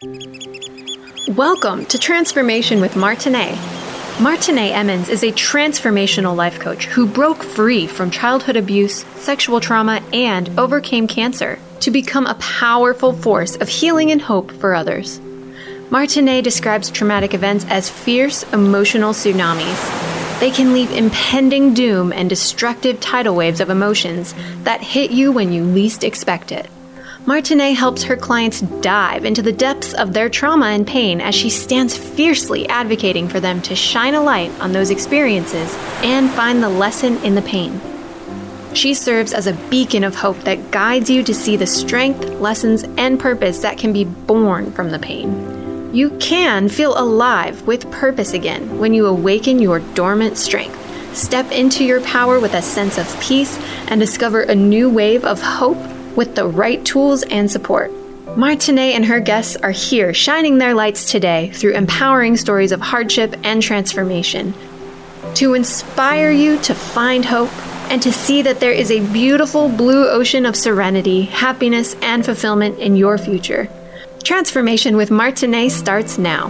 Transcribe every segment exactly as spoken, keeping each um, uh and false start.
Welcome to Transformation with Martinet. Martinet Emmons is a transformational life coach who broke free from childhood abuse, sexual trauma, and overcame cancer to become a powerful force of healing and hope for others. Martinet describes traumatic events as fierce emotional tsunamis. They can leave impending doom and destructive tidal waves of emotions that hit you when you least expect it. Martinet helps her clients dive into the depths of their trauma and pain as she stands fiercely advocating for them to shine a light on those experiences and find the lesson in the pain. She serves as a beacon of hope that guides you to see the strength, lessons, and purpose that can be born from the pain. You can feel alive with purpose again when you awaken your dormant strength, step into your power with a sense of peace, and discover a new wave of hope with the right tools and support. Martinet and her guests are here shining their lights today through empowering stories of hardship and transformation to inspire you to find hope and to see that there is a beautiful blue ocean of serenity, happiness, and fulfillment in your future. Transformation with Martinet starts now.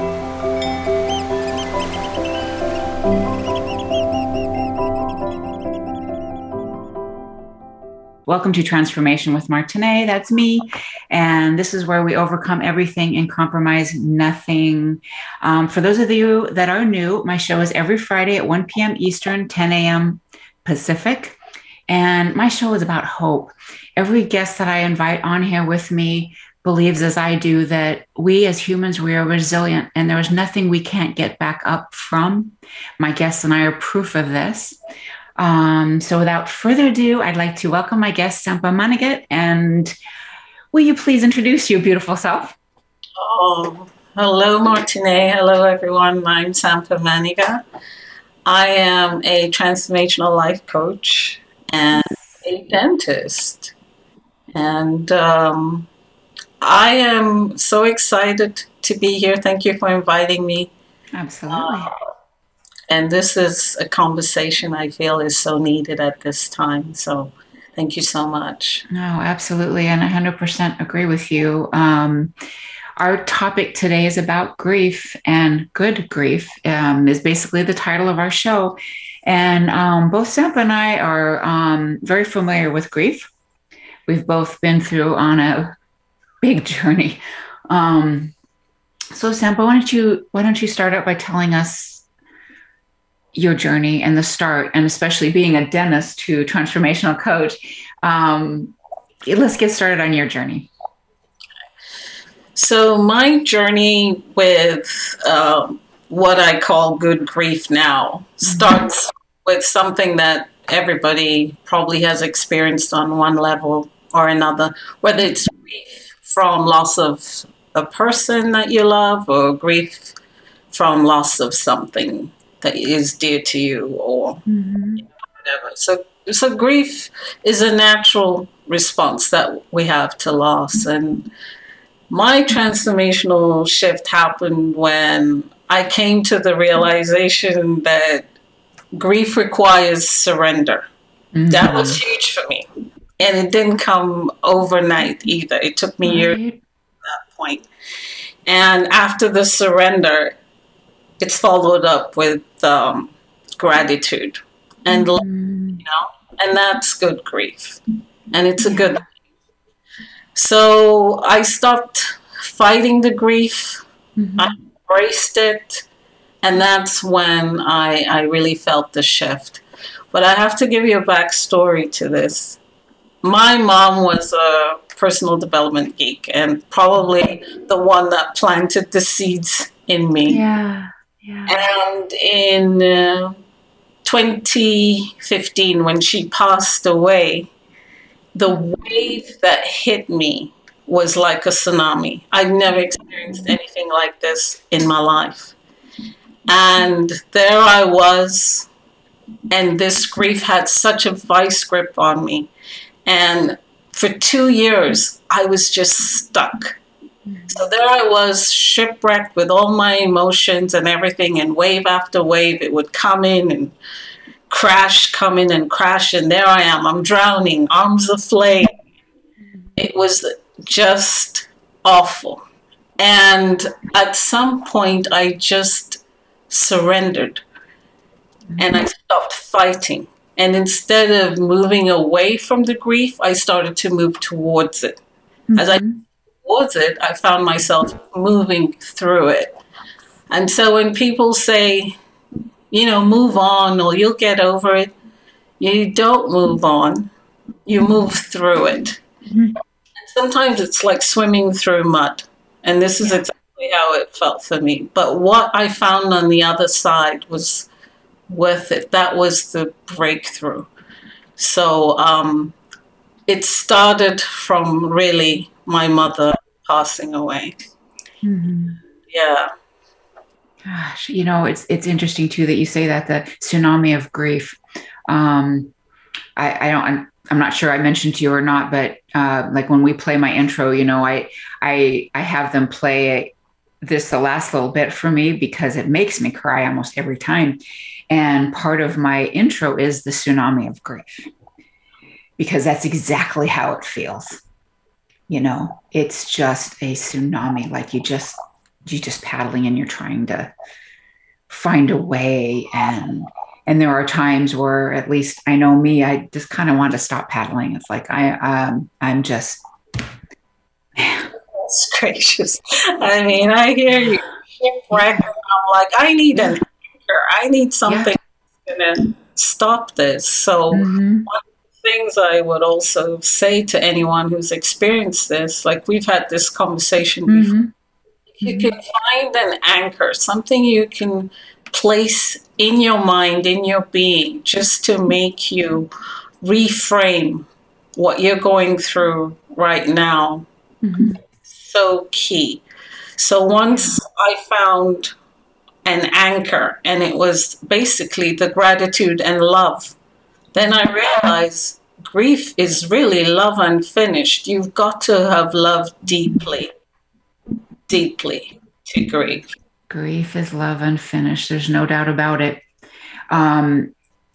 Welcome to Transformation with Martinet. That's me. And this is where we overcome everything and compromise nothing. Um, for those of you that are new, my show is every Friday at one p.m. Eastern, ten a.m. Pacific. And my show is about hope. Every guest that I invite on here with me believes, as I do, that we as humans, we are resilient and there is nothing we can't get back up from. My guests and I are proof of this. Um, so without further ado, I'd like to welcome my guest, Sampa Manigat. And will you please introduce your beautiful self? Oh, hello, Martinet. Hello, everyone. I'm Sampa Manigat. I am a transformational life coach and a dentist. And um, I am so excited to be here. Thank you for inviting me. Absolutely. Uh, And this is a conversation I feel is so needed at this time. So thank you so much. No, absolutely. And I one hundred percent agree with you. Um, our topic today is about grief, and good grief um, is basically the title of our show. And um, both Sampa and I are um, very familiar with grief. We've both been through on a big journey. Um, so Sampa, why don't you, why don't you start out by telling us your journey and the start, and especially being a dentist to transformational coach. Um, let's get started on your journey. So my journey with uh, what I call good grief now starts with something that everybody probably has experienced on one level or another, whether it's grief from loss of a person that you love or grief from loss of something that is dear to you, or mm-hmm. whatever. So, so grief is a natural response that we have to loss. And my transformational shift happened when I came to the realization that grief requires surrender. Mm-hmm. That was huge for me. And it didn't come overnight either. It took me years at that point. And after the surrender, it's followed up with um, gratitude and mm-hmm. you know, and that's good grief, and it's a yeah. good. So I stopped fighting the grief. Mm-hmm. I embraced it, and that's when I I really felt the shift. But I have to give you a backstory to this. My mom was a personal development geek, and probably the one that planted the seeds in me. Yeah. Yeah. And in uh, twenty fifteen, when she passed away, the wave that hit me was like a tsunami. I'd never experienced anything like this in my life. And there I was, and this grief had such a vice grip on me. And for two years, I was just stuck. So there I was, shipwrecked with all my emotions and everything, and wave after wave, it would come in and crash, come in and crash, and there I am, I'm drowning, arms aflame. It was just awful. And at some point, I just surrendered and I stopped fighting. And instead of moving away from the grief, I started to move towards it. Mm-hmm. As I moved towards it, I found myself moving through it. And so when people say, you know, move on or you'll get over it, you don't move on, you move through it. Mm-hmm. And sometimes it's like swimming through mud. And this is exactly how it felt for me. But what I found on the other side was worth it. That was the breakthrough. So um, it started from really my mother passing away. Mm-hmm. Yeah. Gosh, you know, it's it's interesting too that you say that, the tsunami of grief. Um, I, I don't, I'm, I'm not sure I mentioned to you or not, but uh, like when we play my intro, you know, I I I have them play this the last little bit for me because it makes me cry almost every time. And part of my intro is the tsunami of grief, because that's exactly how it feels. You know, it's just a tsunami, like you just you're just paddling and you're trying to find a way. And and there are times where, at least I know me, I just kind of want to stop paddling. It's like I um I'm just That's gracious. I mean, I hear you shipwreck. I'm like, I need an anchor. I need something yeah. that's gonna stop this. So mm-hmm. one of the things I would also say to anyone who's experienced this, like we've had this conversation mm-hmm. before, if you mm-hmm. can find an anchor, something you can place in your mind, in your being, just to make you reframe what you're going through right now. Mm-hmm. So key. So once I found an anchor, and it was basically the gratitude and love, then I realized grief is really love unfinished. You've got to have loved deeply, deeply to grieve. Grief is love unfinished. There's no doubt about it. Um,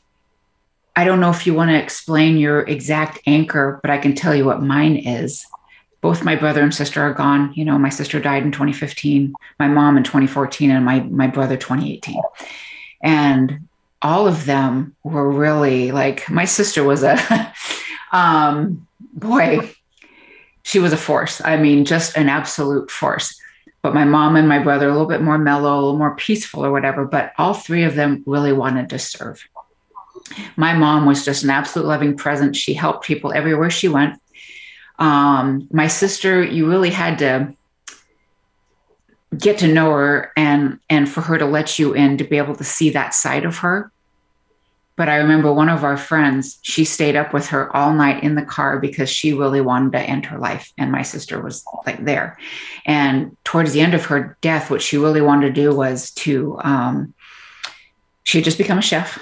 I don't know if you want to explain your exact anchor, but I can tell you what mine is. Both my brother and sister are gone. You know, my sister died in twenty fifteen, my mom in twenty fourteen, and my, my brother twenty eighteen. And all of them were really like, my sister was a, um, boy, she was a force. I mean, just an absolute force. But my mom and my brother, a little bit more mellow, a little more peaceful or whatever, but all three of them really wanted to serve. My mom was just an absolute loving presence. She helped people everywhere she went. Um, my sister, you really had to get to know her and, and for her to let you in to be able to see that side of her. But I remember one of our friends, she stayed up with her all night in the car because she really wanted to end her life. And my sister was like there. And towards the end of her death, what she really wanted to do was to, um, she had just become a chef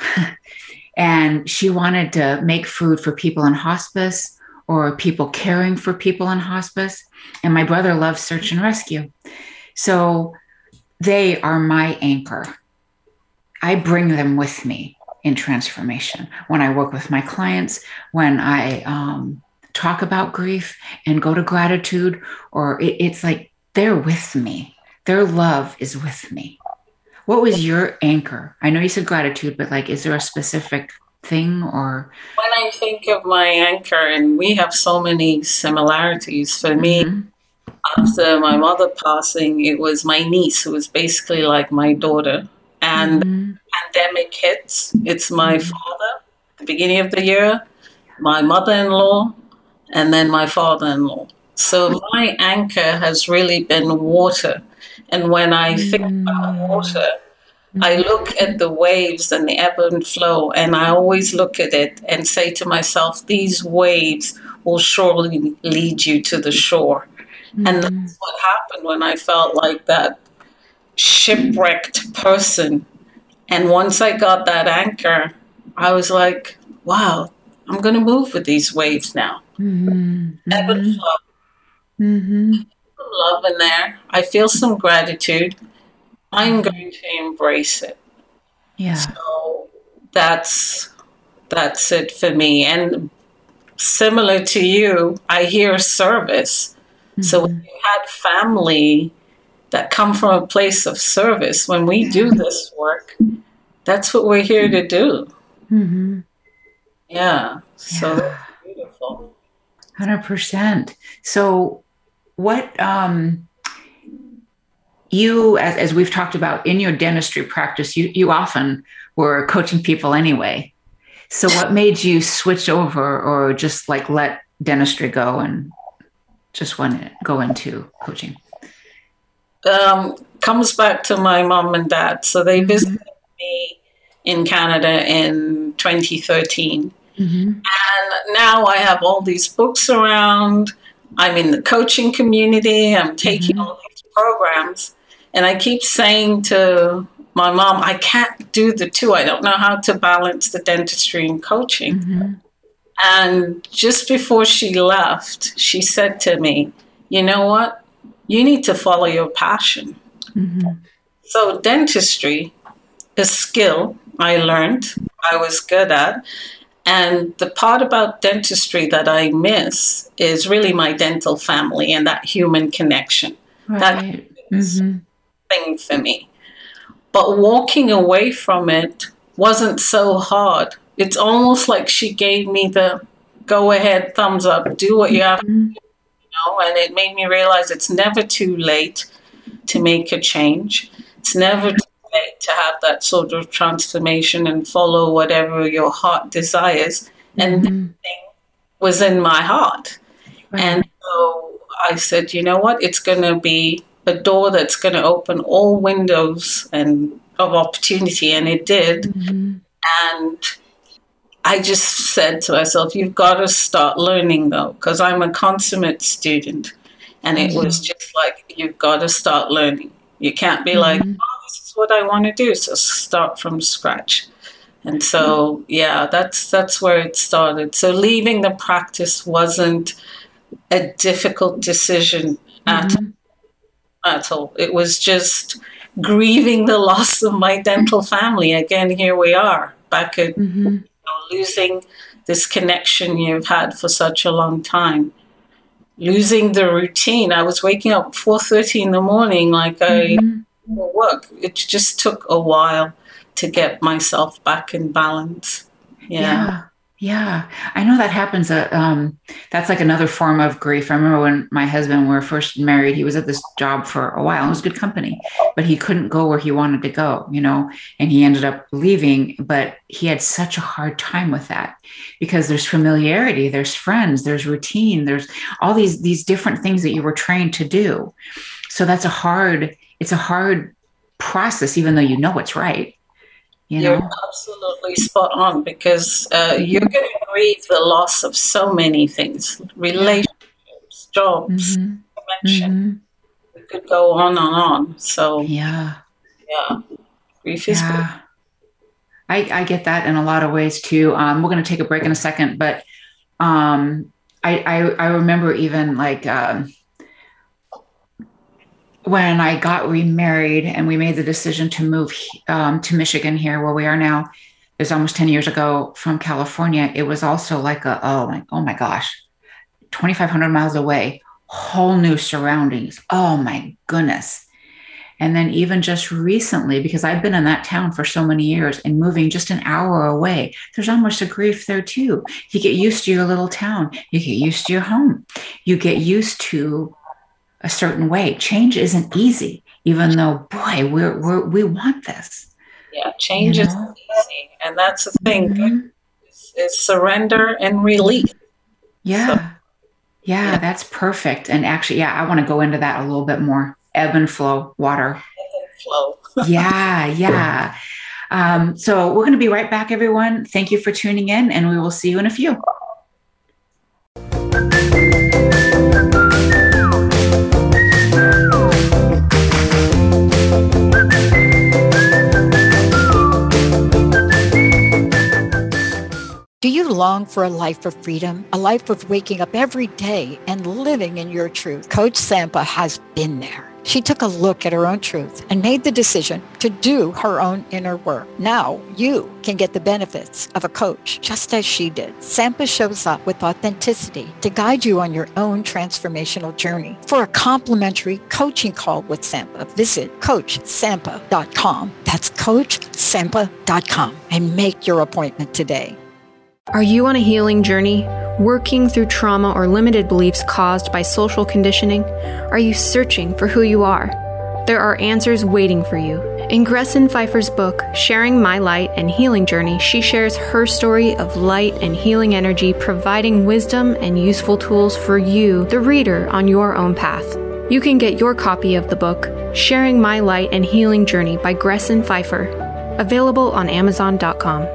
and she wanted to make food for people in hospice or people caring for people in hospice. And my brother loves search and rescue. So they are my anchor. I bring them with me in transformation. When I work with my clients, when I um, talk about grief and go to gratitude, or it, it's like they're with me. Their love is with me. What was your anchor? I know you said gratitude, but like, is there a specific thing or? When I think of my anchor, and we have so many similarities, for me, mm-hmm. after my mother passing, it was my niece who was basically like my daughter. And mm-hmm. the pandemic hits. It's my mm-hmm. father at the beginning of the year, my mother-in-law, and then my father-in-law. So my anchor has really been water. And when I think about water, I look at the waves and the ebb and flow, and I always look at it and say to myself, these waves will surely lead you to the shore. Mm-hmm. And that's what happened when I felt like that shipwrecked person. And once I got that anchor, I was like, wow, I'm going to move with these waves now. Mm-hmm. Ebb and flow. Mm-hmm. Some love in there. I feel some gratitude. I'm going to embrace it. Yeah. So that's that's it for me. And similar to you, I hear service. Mm-hmm. So when you had family that come from a place of service. When we do this work, that's what we're here to do. Mm-hmm. Yeah. So Yeah. that's beautiful. one hundred percent. So what, um, you, as, as we've talked about in your dentistry practice, you, you often were coaching people anyway. So what made you switch over or just like let dentistry go and just want to go into coaching? Um, comes back to my mom and dad. So they Mm-hmm. visited me in Canada in twenty thirteen. Mm-hmm. And now I have all these books around. I'm in the coaching community. I'm taking Mm-hmm. all these programs. And I keep saying to my mom, I can't do the two. I don't know how to balance the dentistry and coaching. Mm-hmm. And just before she left, she said to me, you know what? You need to follow your passion. Mm-hmm. So dentistry, a skill I learned, I was good at. And the part about dentistry that I miss is really my dental family and that human connection. Right. That is Mm-hmm. thing for me. But walking away from it wasn't so hard. It's almost like she gave me the go ahead, thumbs up, do what you have to do, you know, and it made me realize it's never too late to make a change. It's never too late to have that sort of transformation and follow whatever your heart desires. And Mm-hmm. that thing was in my heart. Right. And so I said, you know what? It's going to be a door that's going to open all windows and of opportunity. And it did. Mm-hmm. And I just said to myself, you've got to start learning though, because I'm a consummate student. And it Mm-hmm. was just like, you've got to start learning. You can't be Mm-hmm. like, oh, this is what I want to do. So start from scratch. And so, yeah, that's that's where it started. So leaving the practice wasn't a difficult decision at, Mm-hmm. at all. It was just grieving the loss of my dental family. Again, here we are, back at Mm-hmm. you know, losing this connection you've had for such a long time. Losing the routine. I was waking up at four thirty in the morning like I Mm-hmm. for work. It just took a while to get myself back in balance. Yeah. Yeah. Yeah. I know that happens. Uh, um, that's like another form of grief. I remember when my husband, we were first married, he was at this job for a while. It was good company, but he couldn't go where he wanted to go, you know, and he ended up leaving, but he had such a hard time with that because there's familiarity, there's friends, there's routine, there's all these, these different things that you were trained to do. So that's a hard, it's a hard process, even though you know it's right. You You're know? absolutely spot on because uh, you're going to grieve the loss of so many things, relationships, jobs, Mm-hmm. connection. Mm-hmm. It could go on and on. So, Yeah. yeah, grief is Yeah. I, I get that in a lot of ways too. Um, we're going to take a break in a second, but um, I, I, I remember even like um, when I got remarried and we made the decision to move um, to Michigan here where we are now, it was almost ten years ago from California. It was also like a, oh my, oh my gosh, twenty-five hundred miles away, whole new surroundings. Oh my goodness. And then even just recently, because I've been in that town for so many years and moving just an hour away, there's almost a grief there too. You get used to your little town. You get used to your home. You get used to a certain way. Change isn't easy, even though, boy, we're, we're, we want this. Yeah, change You is know? easy. And that's the thing, Mhm. is, is surrender and relief. Yeah. So- yeah. Yeah. That's perfect. And actually, yeah, I want to go into that a little bit more. Ebb and flow, water. Flow. Yeah, yeah. Um, so we're going to be right back, everyone. Thank you for tuning in, and we will see you in a few. Do you long for a life of freedom, a life of waking up every day and living in your truth? Coach Sampa has been there. She took a look at her own truth and made the decision to do her own inner work. Now you can get the benefits of a coach just as she did. Sampa shows up with authenticity to guide you on your own transformational journey. For a complimentary coaching call with Sampa, visit coach sampa dot com. That's coach sampa dot com and make your appointment today. Are you on a healing journey, working through trauma or limited beliefs caused by social conditioning? Are you searching for who you are? There are answers waiting for you. In Gresson Pfeiffer's book, Sharing My Light and Healing Journey, she shares her story of light and healing energy, providing wisdom and useful tools for you, the reader, on your own path. You can get your copy of the book, Sharing My Light and Healing Journey by Gresson Pfeiffer, available on amazon dot com.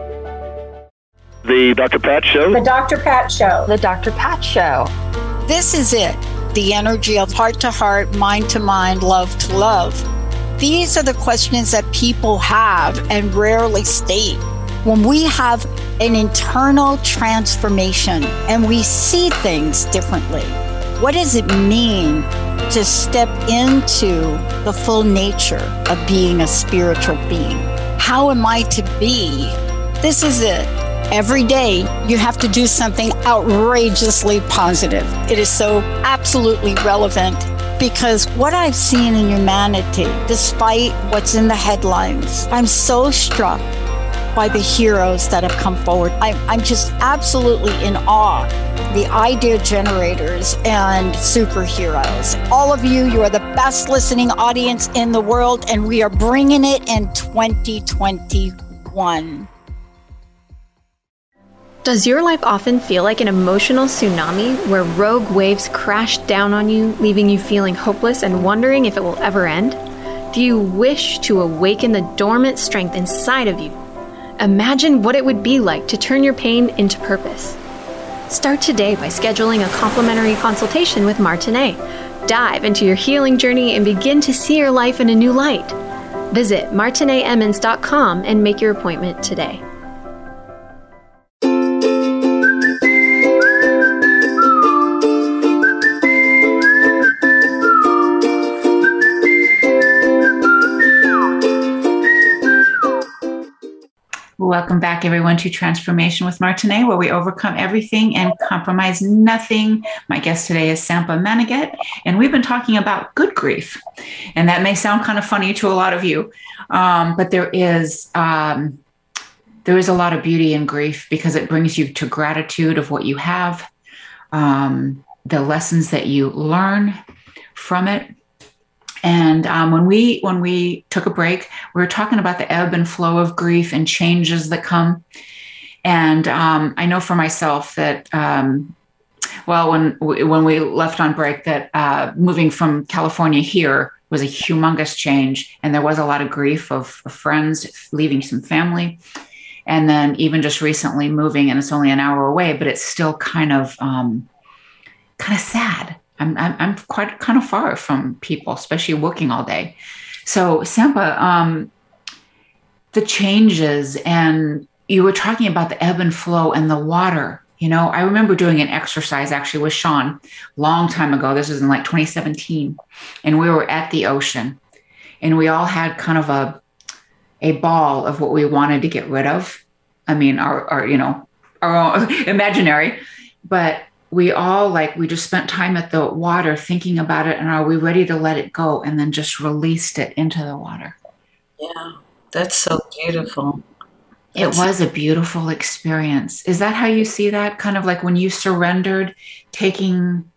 The Doctor Pat Show. The Doctor Pat Show. The Doctor Pat Show. This is it. The energy of heart to heart, mind to mind, love to love. These are the questions that people have and rarely state. When we have an internal transformation and we see things differently, what does it mean to step into the full nature of being a spiritual being? How am I to be? This is it. Every day, you have to do something outrageously positive. It is so absolutely relevant because what I've seen in humanity, despite what's in the headlines, I'm so struck by the heroes that have come forward. I'm, I'm just absolutely in awe. The idea generators and superheroes. All of you, you are the best listening audience in the world, and we are bringing it in twenty twenty-one. Does your life often feel like an emotional tsunami where rogue waves crash down on you, leaving you feeling hopeless and wondering if it will ever end? Do you wish to awaken the dormant strength inside of you? Imagine what it would be like to turn your pain into purpose. Start today by scheduling a complimentary consultation with Martinet. Dive into your healing journey and begin to see your life in a new light. Visit martinet emmons dot com and make your appointment today. Welcome back, everyone, to Transformation with Martinet, where we overcome everything and compromise nothing. My guest today is Sampa Manigat, and we've been talking about good grief. And that may sound kind of funny to a lot of you, um, but there is um, there is a lot of beauty in grief because it brings you to gratitude of what you have, um, the lessons that you learn from it. And um, when we when we took a break, we were talking about the ebb and flow of grief and changes that come. And um, I know for myself that, um, well, when when we left on break, that uh, moving from California here was a humongous change, and there was a lot of grief of, of friends leaving some family, and then even just recently moving, and it's only an hour away, but it's still kind of um, kind of sad. I'm, I'm I'm quite kind of far from people, especially working all day. So Sampa, um, the changes, and you were talking about the ebb and flow and the water. You know, I remember doing an exercise actually with Sean a long time ago. This was in like twenty seventeen, and we were at the ocean, and we all had kind of a a ball of what we wanted to get rid of. I mean, our, our you know, our own imaginary, but we all like, we just spent time at the water thinking about it, and are we ready to let it go? And then just released it into the water. Yeah, that's so beautiful. It was a beautiful experience. Is that how you see that? Kind of like when you surrendered, taking,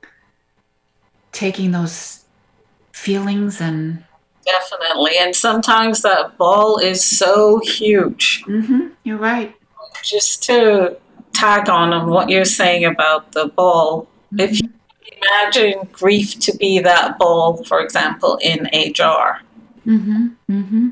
taking those feelings and... Definitely. And sometimes that ball is so huge. Mm-hmm. You're right. Just to tag on on what you're saying about the ball. Mm-hmm. If you imagine grief to be that ball, for example, in a jar, mm-hmm. Mm-hmm.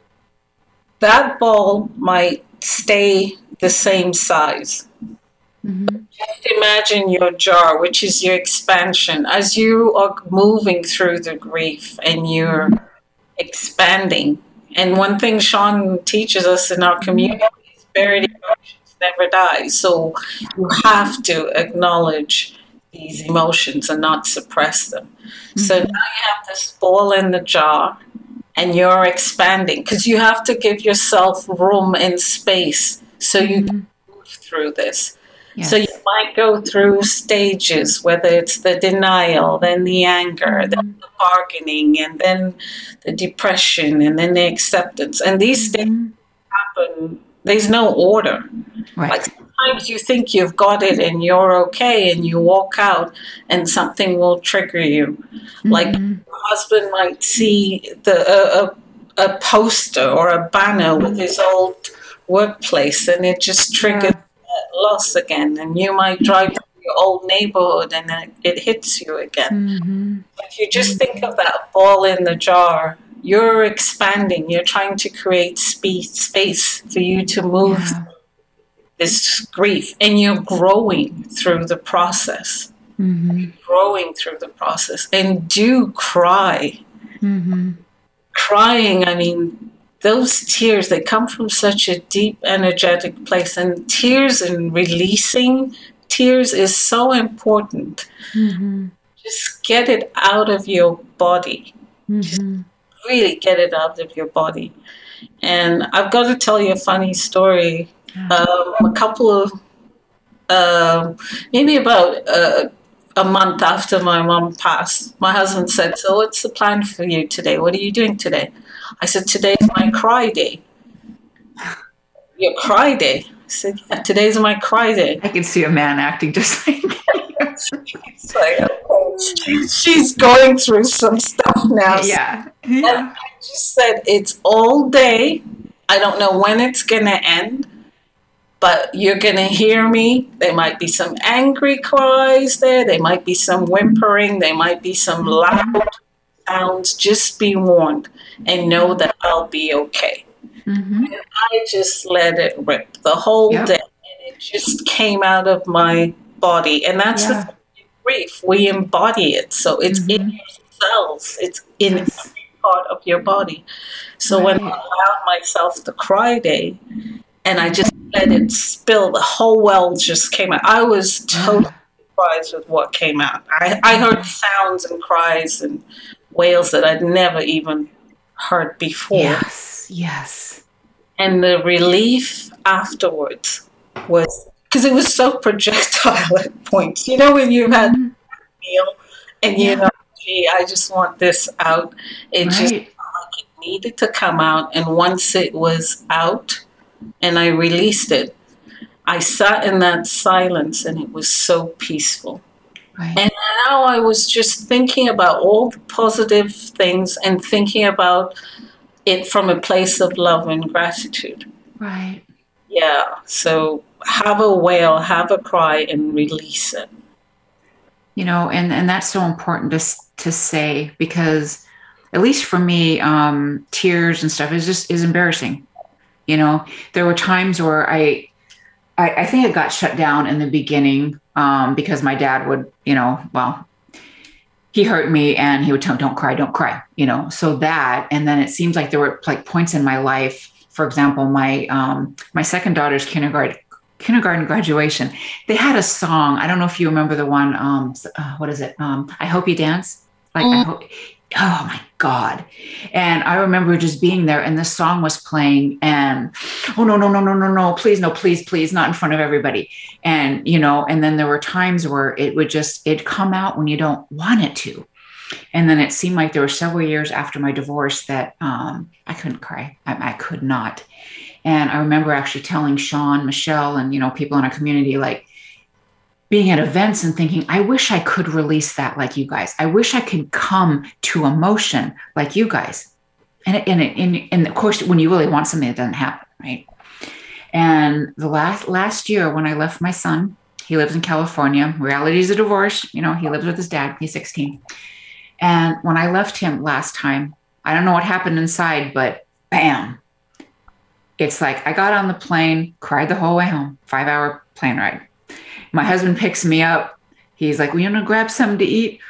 that ball might stay the same size. Mm-hmm. Just imagine your jar, which is your expansion, as you are moving through the grief and you're mm-hmm. expanding. And one thing Sean teaches us in our community is buried emotions never die. So you have to acknowledge the these emotions and not suppress them. Mm-hmm. So now you have this ball in the jar and you're expanding because you have to give yourself room and space so you can move through this. Yes. So you might go through stages, whether it's the denial, then the anger, mm-hmm. then the bargaining, and then the depression, and then the acceptance. And these mm-hmm. things happen. There's no order. Right. Like sometimes you think you've got it and you're okay, and you walk out and something will trigger you. Mm-hmm. Like your husband might see the uh, a, a poster or a banner mm-hmm. with his old workplace, and it just triggers yeah. loss again. And you might drive to your old neighborhood and then it hits you again. Mm-hmm. If you just mm-hmm. think of that ball in the jar, you're expanding. You're trying to create space, space for you to move yeah. through this grief, and you're growing through the process. Mm-hmm. You're growing through the process, and do cry. Mm-hmm. Crying, I mean, those tears, they come from such a deep, energetic place, and tears and releasing tears is so important. Mm-hmm. Just get it out of your body. Mm-hmm. Just really get it out of your body. And I've got to tell you a funny story. Um, a couple of, uh, maybe about uh, a month after my mom passed, my husband said, "So what's the plan for you today? What are you doing today?" I said, "Today's my cry day." "Your cry day?" I said, "Yeah, today's my cry day." I can see a man acting just like it's like, okay, she's going through some stuff now. Yeah. yeah. And I just said, it's all day. I don't know when it's going to end, but you're going to hear me. There might be some angry cries there. There might be some whimpering. There might be some loud sounds. Just be warned and know that I'll be okay. Mm-hmm. And I just let it rip the whole yep. day. And it just came out of my body. And that's yeah. the thing with grief. We embody it. So it's mm-hmm. in your cells. It's in yes. every part of your body. So right. when I allowed myself the cry day and I just let it spill, the whole well just came out. I was totally surprised with what came out. I, I heard sounds and cries and wails that I'd never even heard before. Yes, yes. And the relief afterwards was, because it was so projectile at points. You know, when you've had mm-hmm. a meal and you yeah. know, gee, I just want this out. It right. just like it needed to come out. And once it was out and I released it, I sat in that silence and it was so peaceful. Right. And now I was just thinking about all the positive things and thinking about it from a place of love and gratitude. Right. Yeah. So have a wail, have a cry, and release it. You know, and, and that's so important to to say, because at least for me, um, tears and stuff is just is embarrassing. You know, there were times where I, I, I think it got shut down in the beginning um, because my dad would, you know, well, he hurt me and he would tell me, "Don't cry, don't cry," you know, so that, and then it seems like there were like points in my life. For example, my, um, my second daughter's kindergarten, kindergarten graduation, they had a song. I don't know if you remember the one, um, uh, what is it? Um, I Hope You Dance. Like, mm. I hope, oh my God. And I remember just being there and the song was playing and, oh, no, no, no, no, no, no, please, no, please, please, not in front of everybody. And, you know, and then there were times where it would just, it'd come out when you don't want it to. And then it seemed like there were several years after my divorce that um, I couldn't cry. I, I could not. And I remember actually telling Sean, Michelle, and, you know, people in our community, like being at events and thinking, I wish I could release that like you guys. I wish I could come to emotion like you guys. And, and, and, and of course, when you really want something, it doesn't happen, right? And the last, last year when I left my son, he lives in California. Reality is a divorce. You know, he lives with his dad. He's sixteen. And when I left him last time, I don't know what happened inside, but bam, it's like I got on the plane, cried the whole way home, five hour plane ride. My husband picks me up. He's like, "Well, you want to grab something to eat?"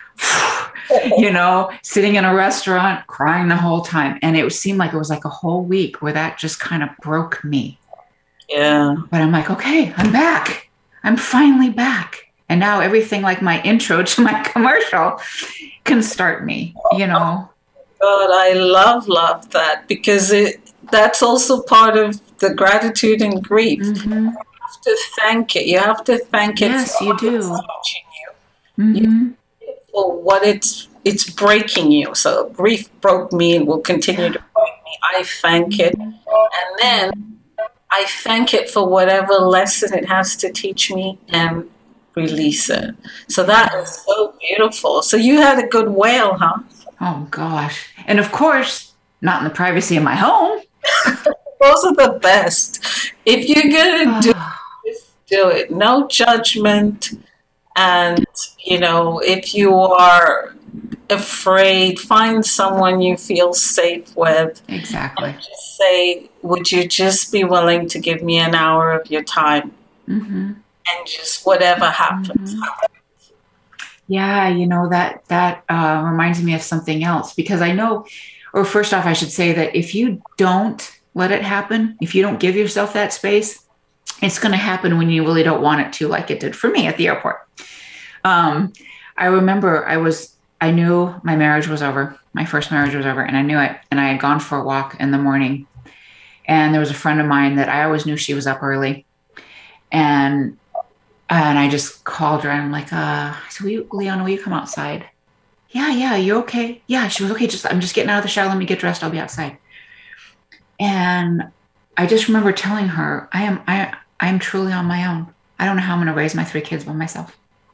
You know, sitting in a restaurant, crying the whole time. And it seemed like it was like a whole week where that just kind of broke me. Yeah. But I'm like, okay, I'm back. I'm finally back. And now everything like my intro to my commercial can start me, you know. God, I love, love that, because it that's also part of the gratitude and grief. Mm-hmm. You have to thank it. You have to thank it. Yes, for you what do. it's teaching you. Mm-hmm. You for what it's it's breaking you. So grief broke me and will continue to break me. I thank it. And then I thank it for whatever lesson it has to teach me and release it. So that is so beautiful. So you had a good whale, huh? Oh, gosh. And of course, not in the privacy of my home. Those are the best. If you're going to do it, just do it. No judgment. And, you know, if you are afraid, find someone you feel safe with. Exactly. And just say, would you just be willing to give me an hour of your time? Mm-hmm. And just whatever happens, Mm-hmm. happens. Yeah, you know, that that uh, reminds me of something else, because I know, or first off, I should say that if you don't let it happen, if you don't give yourself that space, it's going to happen when you really don't want it to, like it did for me at the airport. Um, I remember I was, I knew my marriage was over. My first marriage was over, and I knew it. And I had gone for a walk in the morning, and there was a friend of mine that I always knew she was up early. And And I just called her and I'm like, uh, I said, will you, Leona, will you come outside? Yeah, yeah, you okay? Yeah, she was okay. Just, I'm just getting out of the shower. Let me get dressed. I'll be outside. And I just remember telling her, I am, I, I am truly on my own. I don't know how I'm going to raise my three kids by myself.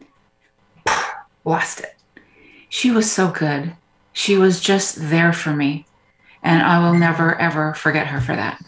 Lost it. She was so good. She was just there for me. And I will never, ever forget her for that.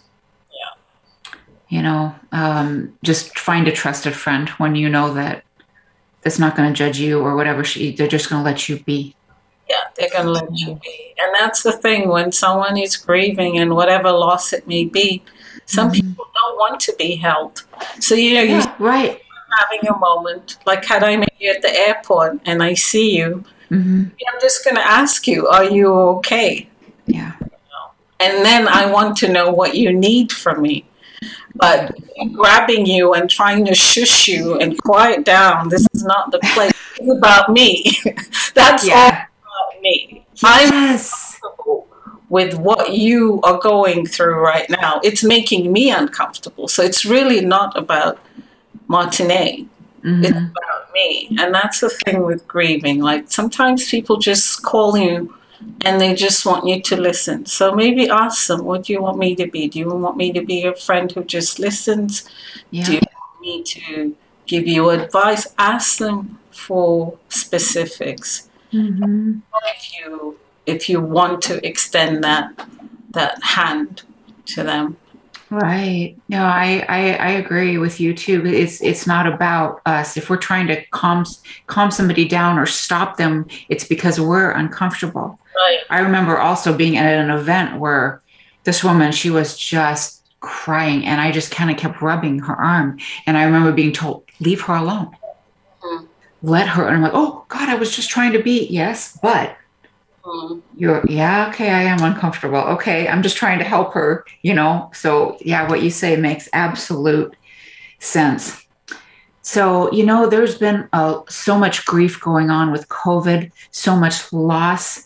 You know, um, just find a trusted friend when you know that that's not going to judge you or whatever. She, they're just going to let you be. Yeah, they're going to let you be. And that's the thing, when someone is grieving and whatever loss it may be, some Mm-hmm. people don't want to be held. So, you know, Yeah, you're right. having a moment, like had I met you at the airport and I see you, Mm-hmm. I'm just going to ask you, are you okay? Yeah. And then I want to know what you need from me. But grabbing you and trying to shush you and quiet down, this is not the place. It's about me. That's Yeah. all about me. I'm Yes. comfortable with what you are going through right now. It's making me uncomfortable. So it's really not about Martinez. Mm-hmm. It's about me. And that's the thing with grieving. Like sometimes people just call you and they just want you to listen. So maybe ask them, what do you want me to be? Do you want me to be a friend who just listens? Yeah. Do you want me to give you advice? Ask them for specifics. Mm-hmm. If you if you want to extend that that hand to them. Right. No, I, I, I agree with you too. It's, it's not about us. If we're trying to calm, calm somebody down or stop them, it's because we're uncomfortable. Right. I remember also being at an event where this woman, she was just crying and I just kind of kept rubbing her arm. And I remember being told, leave her alone. Mm-hmm. Let her. And I'm like, oh God, I was just trying to be, yes, but Mm-hmm. you're, yeah, okay, I am uncomfortable. Okay, I'm just trying to help her, you know? So yeah, what you say makes absolute sense. So, you know, there's been uh, so much grief going on with COVID, so much loss.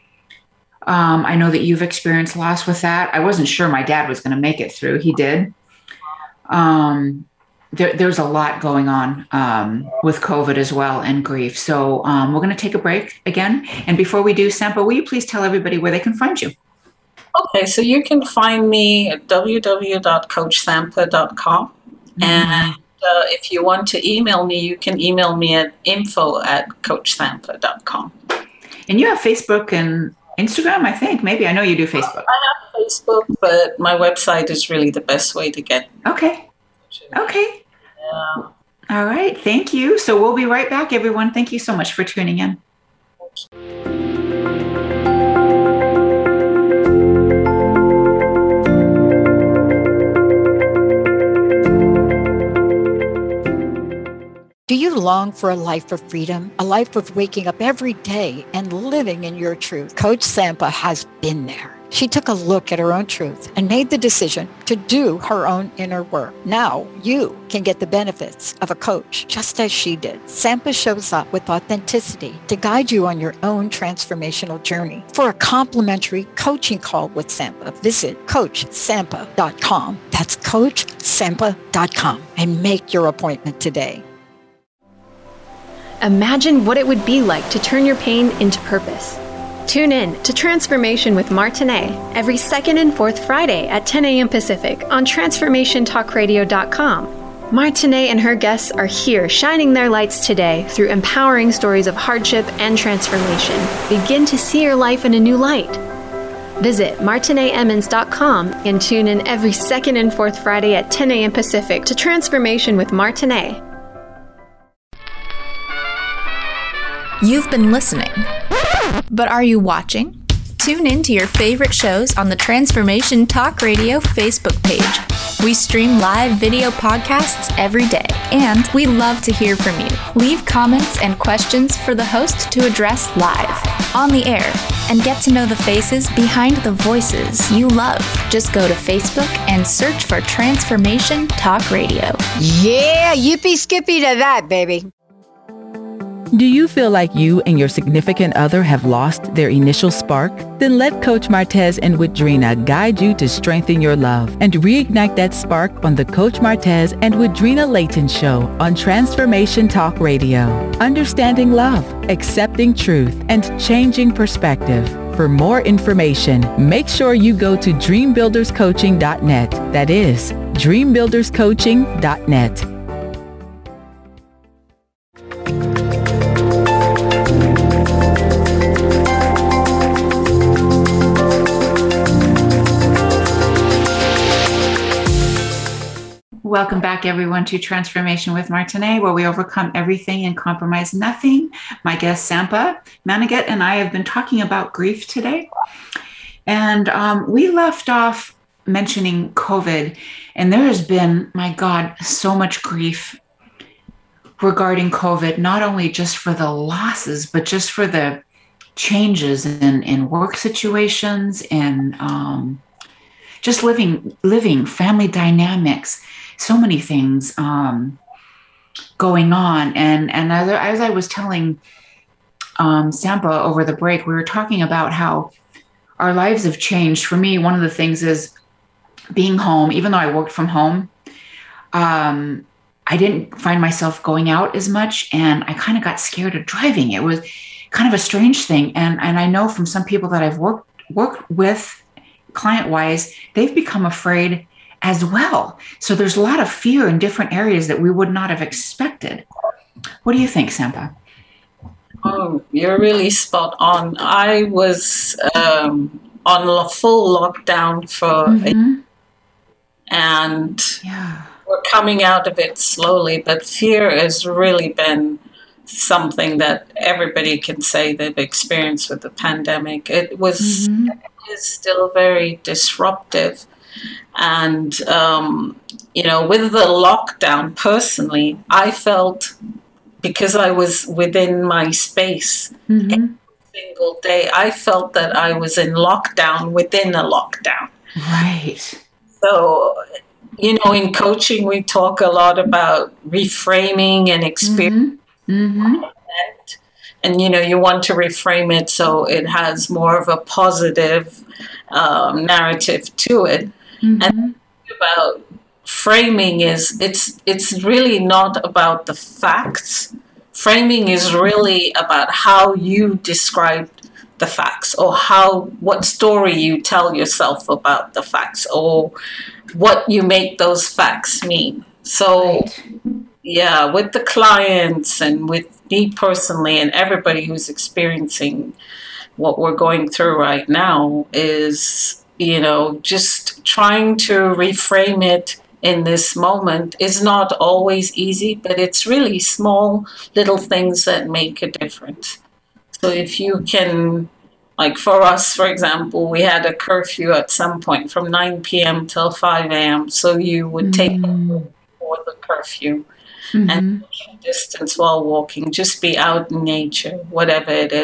Um, I know that you've experienced loss with that. I wasn't sure my dad was going to make it through. He did. Um, there, there's a lot going on um, with COVID as well and grief. So um, we're going to take a break again. And before we do, Sampa, will you please tell everybody where they can find you? Okay, so you can find me at w w w dot coach sampa dot com. Mm-hmm. And uh, if you want to email me, you can email me at info at coach sampa dot com. And you have Facebook and Instagram, I think. Maybe. I know you do Facebook. I have Facebook, but my website is really the best way to get. Okay. Okay. Yeah. All right. Thank you. So we'll be right back, everyone. Thank you so much for tuning in. Do you long for a life of freedom? A life of waking up every day and living in your truth? Coach Sampa has been there. She took a look at her own truth and made the decision to do her own inner work. Now you can get the benefits of a coach just as she did. Sampa shows up with authenticity to guide you on your own transformational journey. For a complimentary coaching call with Sampa, visit coach sampa dot com. That's coach sampa dot com and make your appointment today. Imagine what it would be like to turn your pain into purpose. Tune in to Transformation with Martinet every second and fourth Friday at ten a.m. Pacific on transformation talk radio dot com. Martinet and her guests are here shining their lights today through empowering stories of hardship and transformation. Begin to see your life in a new light. Visit martinet emmons dot com and tune in every second and fourth Friday at ten a.m. Pacific to Transformation with Martinet. You've been listening. But are you watching? Tune in to your favorite shows on the Transformation Talk Radio Facebook page. We stream live video podcasts every day, and we love to hear from you. Leave comments and questions for the host to address live, on the air, and get to know the faces behind the voices you love. Just go to Facebook and search for Transformation Talk Radio. Yeah, yippee skippy to that, baby. Do you feel like you and your significant other have lost their initial spark? Then let Coach Martez and Widrina guide you to strengthen your love and reignite that spark on the Coach Martez and Widrina Layton Show on Transformation Talk Radio. Understanding love, accepting truth, and changing perspective. For more information, make sure you go to dream builders coaching dot net. That is dream builders coaching dot net. Welcome back, everyone, to Transformation with Martinet, where we overcome everything and compromise nothing. My guest, Sampa Manigat, and I have been talking about grief today. And um, we left off mentioning COVID, and there has been, my God, so much grief regarding COVID, not only just for the losses, but just for the changes in, in work situations and um, just living, living family dynamics. So many things um, going on. And, and as, as I was telling um, Sampa over the break, we were talking about how our lives have changed. For me, one of the things is being home, even though I worked from home, um, I didn't find myself going out as much. And I kind of got scared of driving. It was kind of a strange thing. And, and I know from some people that I've worked, worked with client-wise, they've become afraid as well. So there's a lot of fear in different areas that we would not have expected. What do you think, Sampa? Oh, you're really spot on. I was um, on a full lockdown for mm-hmm. a, and yeah. we're coming out of it slowly, but fear has really been something that everybody can say they've experienced with the pandemic. It was mm-hmm. it is still very disruptive. And, um, you know, with the lockdown, personally, I felt, because I was within my space mm-hmm. every single day, I felt that I was in lockdown within a lockdown. Right. So, you know, in coaching, we talk a lot about reframing and experience. Mm-hmm. Mm-hmm. And, you know, you want to reframe it so it has more of a positive um, narrative to it. Mm-hmm. And about framing is it's it's really not about the facts. Framing is really about how you describe the facts, or how what story you tell yourself about the facts, or what you make those facts mean. So right. yeah, with the clients and with me personally and everybody who's experiencing what we're going through right now is, you know, just trying to reframe it in this moment is not always easy, but it's really small little things that make a difference. So if you can, like for us, for example, we had a curfew at some point from nine p.m. till five a.m. So you would take mm-hmm. before the curfew mm-hmm. and distance while walking, just be out in nature, whatever it is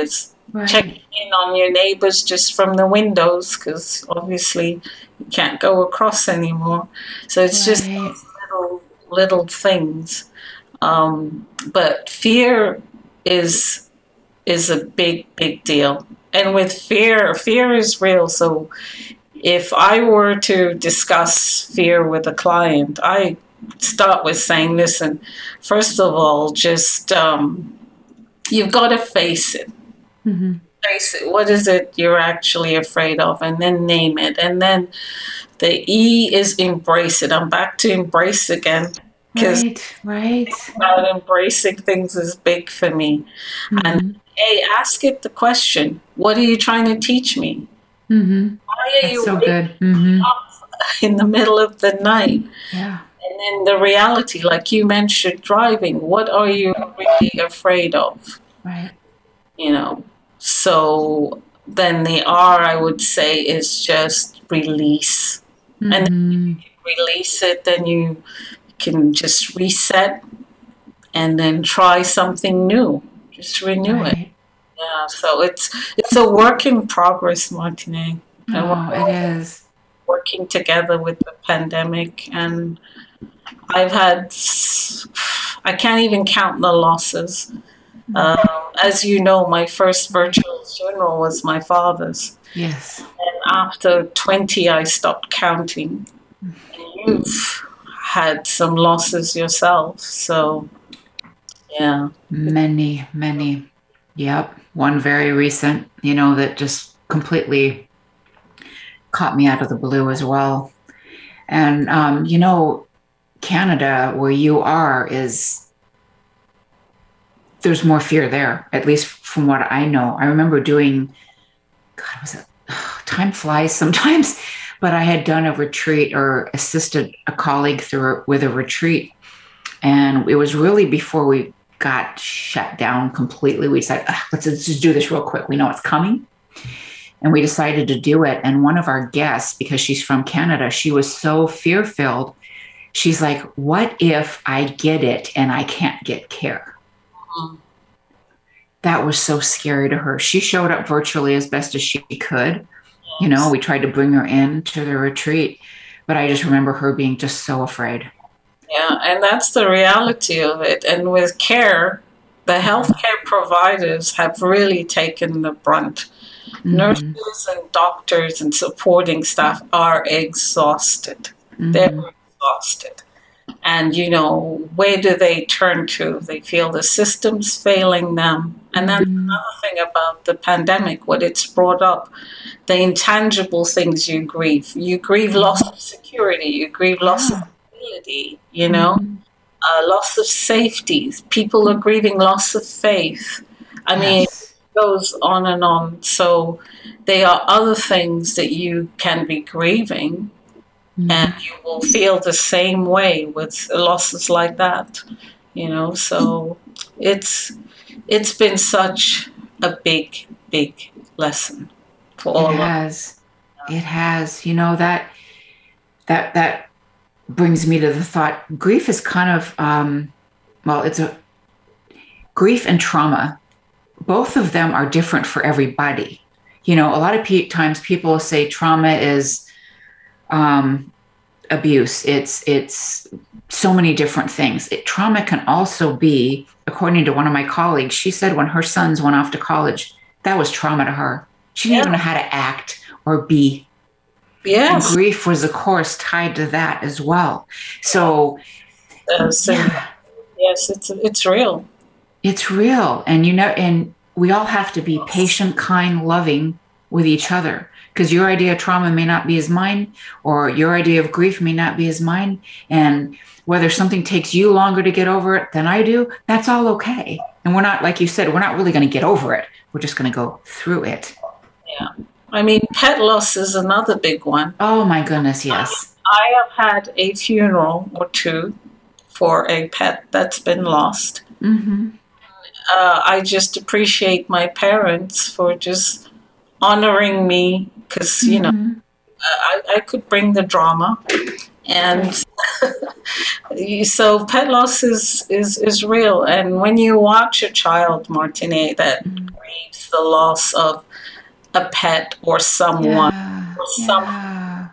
Right. checking in on your neighbors just from the windows, because obviously you can't go across anymore. So it's Right. just those little little things. Um, but fear is is a big big deal, and with fear, fear is real. So if I were to discuss fear with a client, I start with saying, listen, first of all, just um, you've got to face it. Mm-hmm. Face it. What is it you're actually afraid of? And then name it. And then the E is embrace it. I'm back to embrace again. Because Right, right. about embracing things is big for me. Mm-hmm. And A, ask it the question, what are you trying to teach me? Mm-hmm. Why are That's you so waking good. Mm-hmm. up in the middle of the night? Yeah. And then the reality, like you mentioned, driving. What are you really afraid of? Right. You know, so then the R, I would say, is just release. Mm-hmm. And then you release it, then you can just reset and then try something new. Just renew Right. it. Yeah, so it's it's a work in progress, Martine. And Oh, we're it is. working together with the pandemic, and I've had, I can't even count the losses. Um, as you know, my first virtual funeral was my father's. Yes. And after twenty, I stopped counting. And you've had some losses yourself. So, yeah. Many, many. Yep. One very recent, you know, that just completely caught me out of the blue as well. And, um, you know, Canada, where you are, is, there's more fear there, at least from what I know. I remember doing, God, was it, oh, time flies sometimes, but I had done a retreat or assisted a colleague through with a retreat. And it was really before we got shut down completely. We said, let's, let's just do this real quick. We know it's coming. And we decided to do it. And one of our guests, because she's from Canada, she was so fear-filled. She's like, what if I get it and I can't get care? Mm-hmm. That was so scary to her. She showed up virtually as best as she could. Yes. You know, we tried to bring her in to the retreat, but I just remember her being just so afraid. Yeah, and that's the reality of it. And with care, the healthcare providers have really taken the brunt. Mm-hmm. Nurses and doctors and supporting staff are exhausted. Mm-hmm. They're exhausted. And, you know, where do they turn to? They feel the system's failing them. And that's mm-hmm. another thing about the pandemic, what it's brought up, the intangible things you grieve. You grieve loss of security. You grieve loss yeah. of ability, you know, mm-hmm. uh, loss of safety. People are grieving loss of faith. I yes. mean, it goes on and on. So there are other things that you can be grieving. Mm-hmm. And you will feel the same way with losses like that, you know. So it's it's been such a big, big lesson for all of us. It has. It has. You know, that that that brings me to the thought. Grief is kind of um, well, it's a grief and trauma. Both of them are different for everybody. You know, a lot of pe- times people say trauma is Um, abuse. It's it's so many different things. It, trauma can also be, according to one of my colleagues, she said when her sons went off to college, that was trauma to her. She didn't yeah. even know how to act or be. Yes. And grief was, of course, tied to that as well. So, uh, so yeah. yes, it's it's real. It's real, and you know, and we all have to be patient, kind, loving with each other. Because your idea of trauma may not be as mine, or your idea of grief may not be as mine. And whether something takes you longer to get over it than I do, that's all okay. And we're not, like you said, we're not really going to get over it. We're just going to go through it. Yeah. I mean, pet loss is another big one. Oh, my goodness, yes. I, I have had a funeral or two for a pet that's been lost. Mm-hmm. Uh, I just appreciate my parents for just honoring me. Because, you know, mm-hmm. uh, I, I could bring the drama. And So pet loss is, is, is real. And when you watch a child, Martine, that mm-hmm. grieves the loss of a pet or someone yeah, or some, yeah.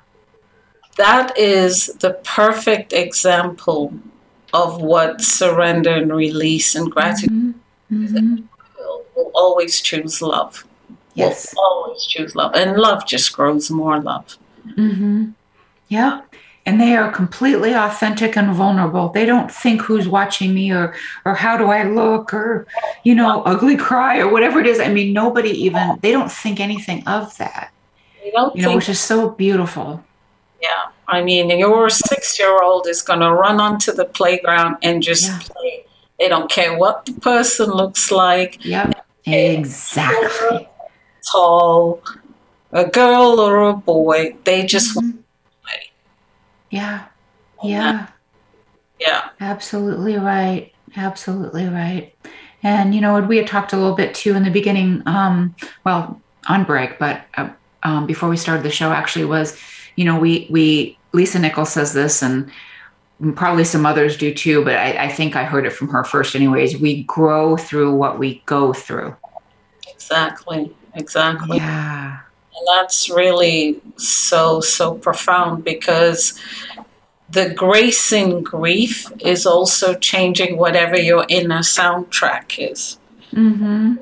that is the perfect example of what surrender and release and gratitude mm-hmm. Mm-hmm. will, will always choose love. Yes. Will always choose love. And love just grows more love. Mm-hmm. Yeah. And they are completely authentic and vulnerable. They don't think who's watching me or or how do I look or, you know, ugly cry or whatever it is. I mean, nobody even, they don't think anything of that, you, don't you know, think, which is so beautiful. Yeah. I mean, your six-year-old is going to run onto the playground and just yeah. play. They don't care what the person looks like. Yep, exactly. Tall, a girl or a boy. They just mm-hmm. want to play. Yeah, yeah. Yeah. Absolutely right. Absolutely right. And, you know, we had talked a little bit too in the beginning, um, well, on break, but uh, um, before we started the show actually was, you know, we, we, Lisa Nichols says this and probably some others do too, but I, I think I heard it from her first anyways. We grow through what we go through. Exactly. Exactly. Yeah. And that's really so, so profound because the grace in grief is also changing whatever your inner soundtrack is. Mm-hmm.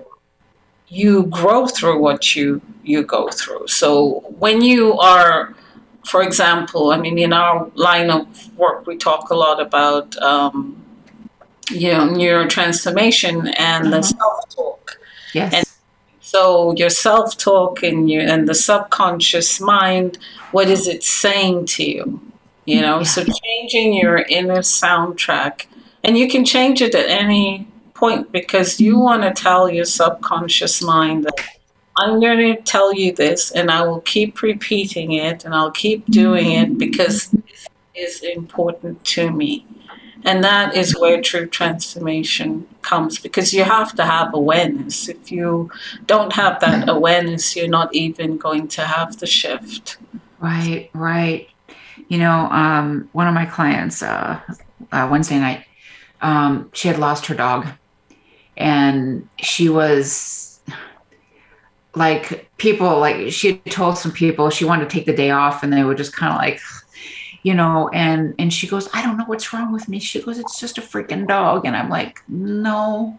You grow through what you, you go through. So when you are, for example, I mean, in our line of work, we talk a lot about, um, you know, neurotransformation and uh-huh. the self-talk. Yes. And so your self-talk and your, and the subconscious mind, what is it saying to you? You know, yeah. So changing your inner soundtrack, and you can change it at any point because you want to tell your subconscious mind that I'm going to tell you this and I will keep repeating it and I'll keep doing it because this is important to me. And that is where true transformation comes because you have to have awareness. If you don't have that awareness, you're not even going to have the shift. Right, right. You know, um, one of my clients, uh, uh, Wednesday night, um, she had lost her dog and she was like people, like she had told some people she wanted to take the day off and they were just kind of like, you know, and, and she goes, I don't know what's wrong with me. She goes, it's just a freaking dog. And I'm like, no,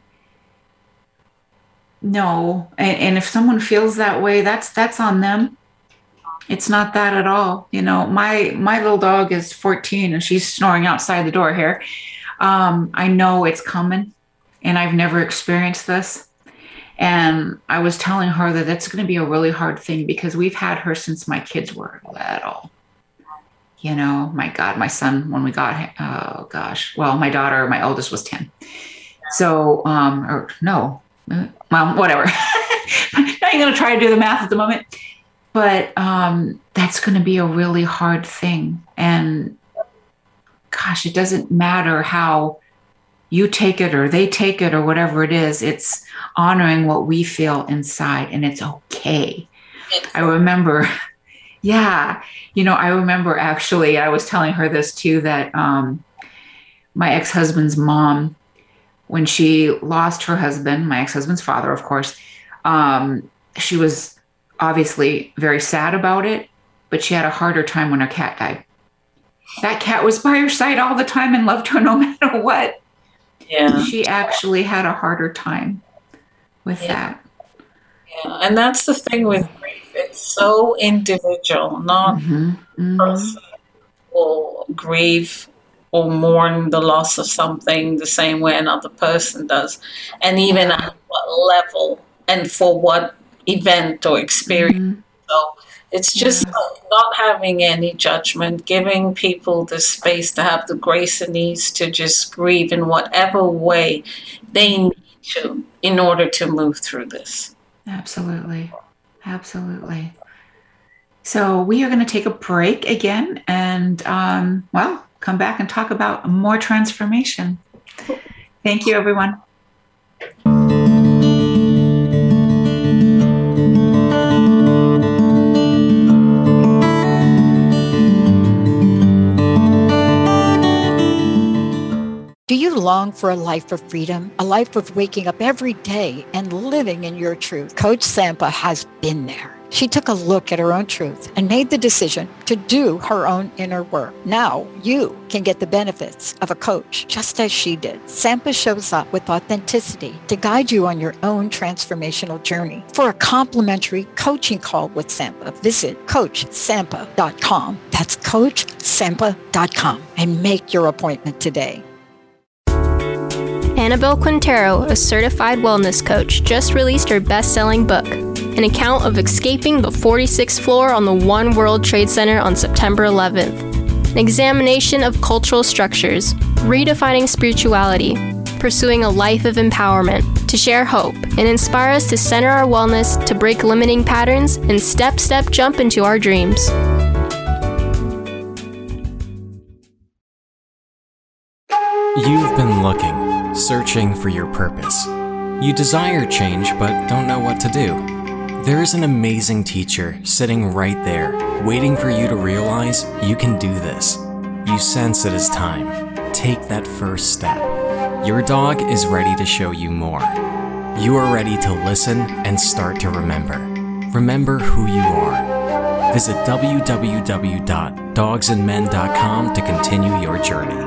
no. And, and if someone feels that way, that's, that's on them. It's not that at all. You know, my, my little dog is fourteen and she's snoring outside the door here. Um, I know it's coming and I've never experienced this. And I was telling her that it's going to be a really hard thing because we've had her since my kids were little. You know, my God, my son, when we got, oh gosh, well, my daughter, my oldest was ten. So, um, or no, well, whatever. Not even going to try to do the math at the moment. But um, that's going to be a really hard thing. And gosh, it doesn't matter how you take it or they take it or whatever it is. It's honoring what we feel inside and it's okay. I remember, yeah, you know, I remember actually, I was telling her this too, that um, my ex-husband's mom, when she lost her husband, my ex-husband's father, of course, um, she was obviously very sad about it, but she had a harder time when her cat died. That cat was by her side all the time and loved her no matter what. Yeah. She actually had a harder time with yeah. that. Yeah, and that's the thing with grief. It's so individual. Not mm-hmm. Mm-hmm. person will grieve or mourn the loss of something the same way another person does. And even yeah. at what level and for what event or experience. Mm-hmm. So it's just yeah. not having any judgment, giving people the space to have the grace and ease to just grieve in whatever way they need to in order to move through this. Absolutely. Absolutely. So we are going to take a break again and, um, well, come back and talk about more transformation. Thank you, everyone. long for a life of freedom, a life of waking up every day and living in your truth? Coach Sampa has been there. She took a look at her own truth and made the decision to do her own inner work. Now you can get the benefits of a coach just as she did. Sampa shows up with authenticity to guide you on your own transformational journey. For a complimentary coaching call with Sampa, visit coach sampa dot com. That's coach sampa dot com and make your appointment today. Annabelle Quintero, a certified wellness coach, just released her best-selling book, an account of escaping the forty-sixth floor on the One World Trade Center on September eleventh. An examination of cultural structures, redefining spirituality, pursuing a life of empowerment, to share hope and inspire us to center our wellness, to break limiting patterns, and step-step jump into our dreams. You've been looking, searching for your purpose. You desire change but don't know what to do. There is an amazing teacher sitting right there, waiting for you to realize you can do this. You sense it is time. Take that first step. Your dog is ready to show you more. You are ready to listen and start to remember. Remember who you are. Visit w w w dot dogs and men dot com to continue your journey.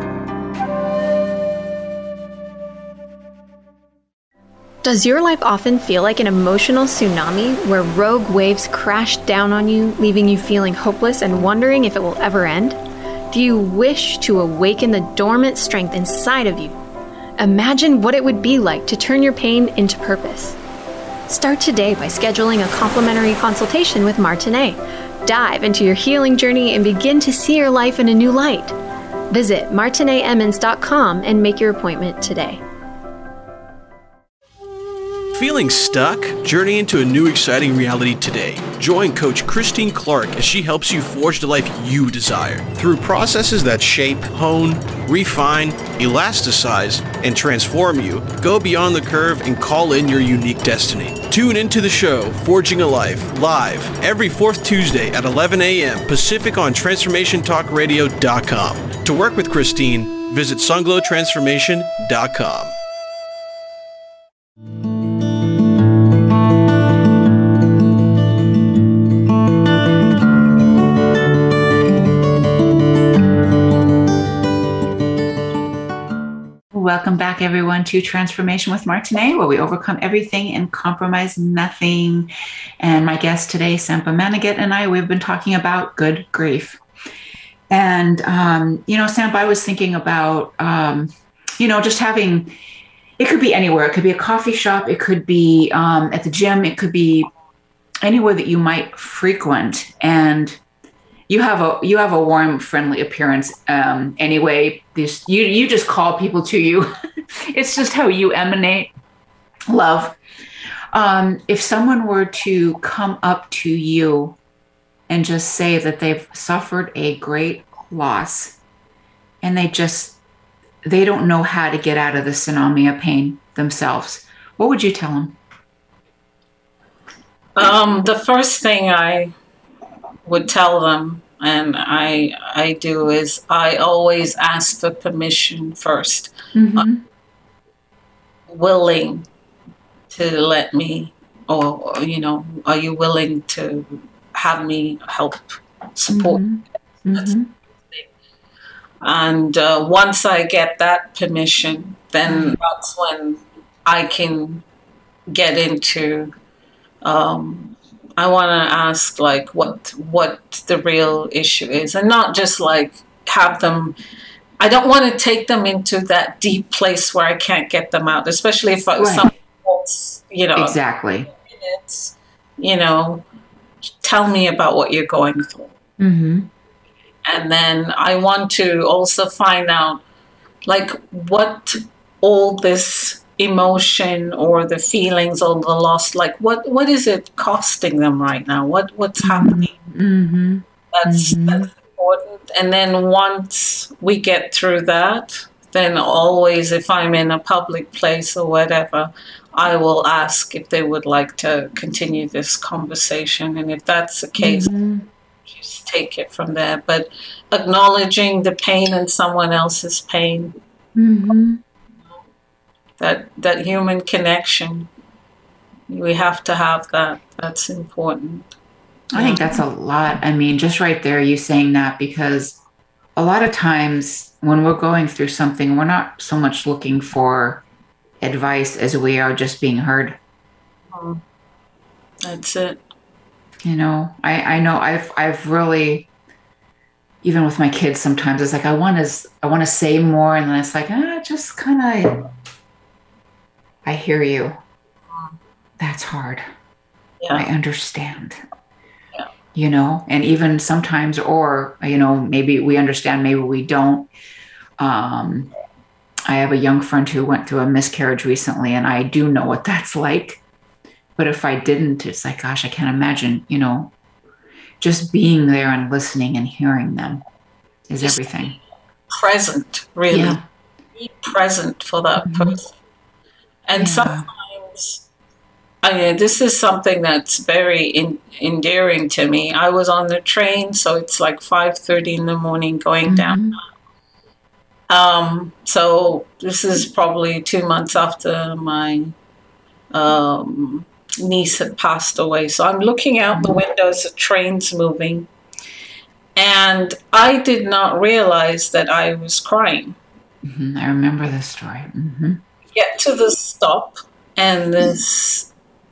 Does your life often feel like an emotional tsunami where rogue waves crash down on you, leaving you feeling hopeless and wondering if it will ever end? Do you wish to awaken the dormant strength inside of you? Imagine what it would be like to turn your pain into purpose. Start today by scheduling a complimentary consultation with Martinet. Dive into your healing journey and begin to see your life in a new light. Visit martinet emmons dot com and make your appointment today. Feeling stuck? Journey into a new exciting reality today. Join Coach Christine Clark as she helps you forge the life you desire. Through processes that shape, hone, refine, elasticize, and transform you, go beyond the curve and call in your unique destiny. Tune into the show, Forging a Life, live every fourth Tuesday at eleven a.m. Pacific on transformation talk radio dot com. To work with Christine, visit sunglow transformation dot com. Welcome back, everyone, to Transformation with Martinet, where we overcome everything and compromise nothing. And my guest today, Sampa Manigat, and I, we've been talking about good grief. And, um, you know, Sampa, I was thinking about, um, you know, just having, it could be anywhere. It could be a coffee shop. It could be um, at the gym. It could be anywhere that you might frequent. And You have a you have a warm, friendly appearance. Um, anyway, this you you just call people to you. It's just how you emanate love. Um, if someone were to come up to you and just say that they've suffered a great loss, and they just they don't know how to get out of the tsunami of pain themselves, what would you tell them? Um, the first thing I would tell them, and I I do, is I always ask for permission first. Mm-hmm. I'm willing to let me, or, or, you know, are you willing to have me help support? Mm-hmm. That's mm-hmm. the thing. And uh, once I get that permission, then mm-hmm. that's when I can get into um, I want to ask, like, what what the real issue is, and not just like have them. I don't want to take them into that deep place where I can't get them out, especially if right. something else, you know, exactly. Minutes, you know, tell me about what you're going through, mm-hmm. and then I want to also find out, like, what all this emotion or the feelings or the loss, like what what is it costing them right now, what what's happening. Mm-hmm. that's mm-hmm. that's important. And then once we get through that, then always, if I'm in a public place or whatever, I will ask if they would like to continue this conversation, and if that's the case, mm-hmm. just take it from there. But acknowledging the pain in someone else's pain, mm-hmm. that that human connection. We have to have that. That's important. I think that's a lot. I mean, just right there, you saying that, because a lot of times when we're going through something, we're not so much looking for advice as we are just being heard. Um, that's it. You know, I, I know I've I've really, even with my kids, sometimes it's like I want to I want to say more, and then it's like ah, just kind of. I hear you. That's hard. Yeah. I understand. Yeah. You know, and even sometimes, or, you know, maybe we understand, maybe we don't. Um, I have a young friend who went through a miscarriage recently, and I do know what that's like. But if I didn't, it's like, gosh, I can't imagine, you know, just being there and listening and hearing them is just everything. Present, really. Yeah. Be present for that mm-hmm. person. And yeah. sometimes, I mean, this is something that's very in, endearing to me. I was on the train, so it's like five thirty in the morning going mm-hmm. down. Um, so this is probably two months after my um, niece had passed away. So I'm looking out the windows, the train's moving. And I did not realize that I was crying. Mm-hmm. I remember this story. Mm-hmm. Get to the stop, and this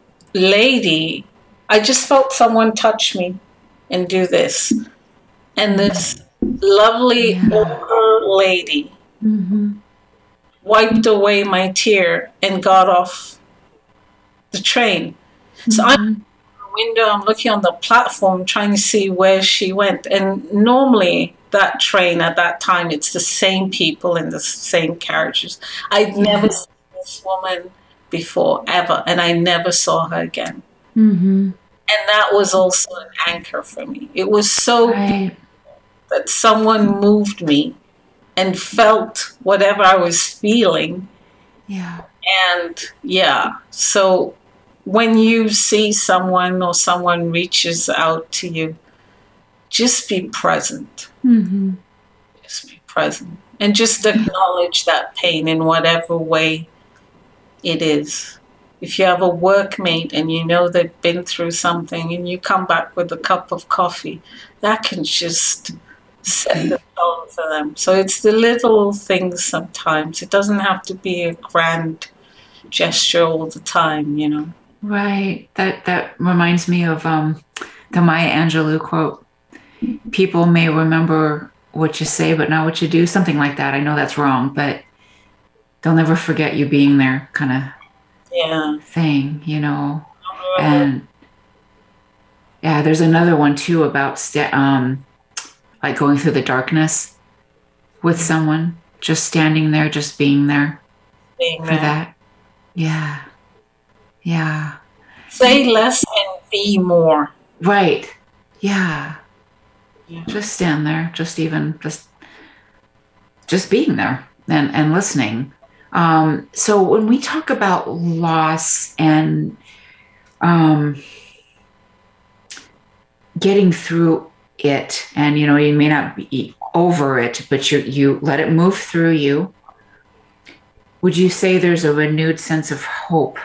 lady, I just felt someone touch me and do this. And this lovely yeah. older lady mm-hmm. wiped away my tear and got off the train. Mm-hmm. So I'm in the window, I'm looking on the platform trying to see where she went. And normally that train at that time, it's the same people in the same carriages. I'd yeah. never seen this woman before, ever, and I never saw her again. Mm-hmm. And that was also an anchor for me. It was so right. that someone moved me and felt whatever I was feeling. Yeah. And yeah, so when you see someone or someone reaches out to you, just be present. Mm-hmm. Just be present. And just acknowledge that pain in whatever way it is. If you have a workmate and you know they've been through something and you come back with a cup of coffee, that can just set the tone for them. So it's the little things sometimes. It doesn't have to be a grand gesture all the time, you know. Right. That that reminds me of um, the Maya Angelou quote. People may remember what you say, but not what you do. Something like that. I know that's wrong, but they'll never forget you being there, kind of yeah. thing, you know. And yeah, there's another one too about st- um, like going through the darkness with someone, just standing there, just being there being for there. that. Yeah. Yeah. Say less and be more. Right. Yeah. Yeah. Just stand there, just even just just being there and, and listening. Um, so when we talk about loss and um, getting through it, and you know, you may not be over it, but you you let it move through you, would you say there's a renewed sense of hope?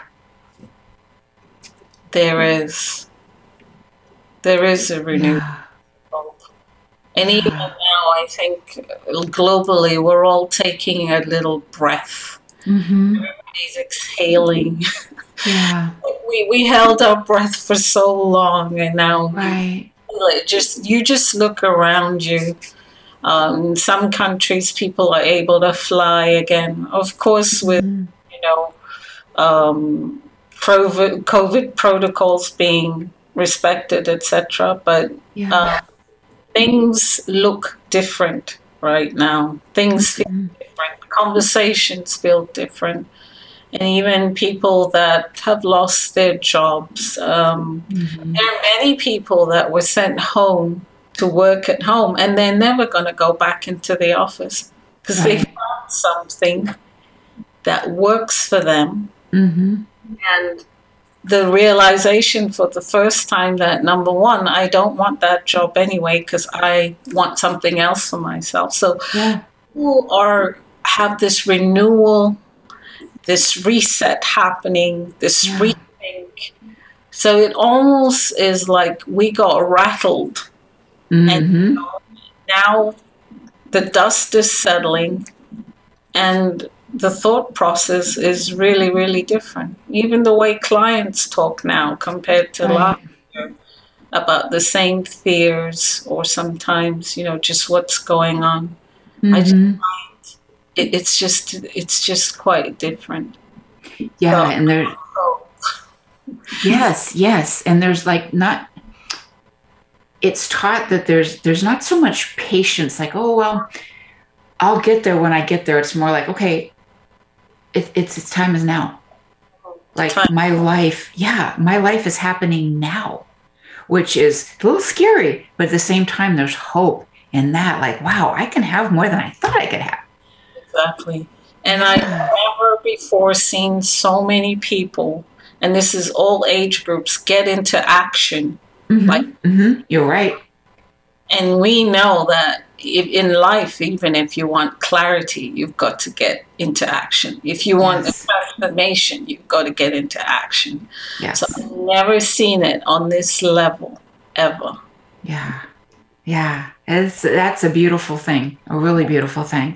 There is. There is a renewed Yeah. hope. And even now, I think globally, we're all taking a little breath. Mm-hmm. Everybody's exhaling. Yeah. we we held our breath for so long, and now Right. it just you just look around you. Um, in some countries, people are able to fly again. Of course, with Mm-hmm. you know um, COVID, COVID protocols being respected, et cetera. But Yeah. uh, things look different right now. Things feel Mhm. different. Conversations feel different. And even people that have lost their jobs. Um, Mhm. there are many people that were sent home to work at home, and they're never going to go back into the office because they Right. found something that works for them. Mhm. And the realization for the first time that, number one, I don't want that job anyway because I want something else for myself. So Yeah. people are have this renewal this reset happening, this Yeah. rethink. So it almost is like we got rattled. Mm-hmm. And now the dust is settling and the thought process is really, really different. Even the way clients talk now compared to Right. last year about the same fears or sometimes, you know, just what's going on. I just Mhm. find it, it's just it's just quite different. Yeah, So- and there. Yes, yes, and there's like not. It's taught that there's there's not so much patience. Like, oh well, I'll get there when I get there. It's more like, okay, it, it's its time is now. Like Time. my life, yeah, my life is happening now, which is a little scary, but at the same time, there's hope in that. Like, wow, I can have more than I thought I could have. Exactly. And I've never before seen so many people, and this is all age groups, get into action. Mhm, Like- mhm, you're right. And we know that if, in life, even if you want clarity, you've got to get into action. If you want Yes. a transformation, you've got to get into action. Yes. So I've never seen it on this level ever. Yeah. Yeah. It's, that's a beautiful thing, a really beautiful thing.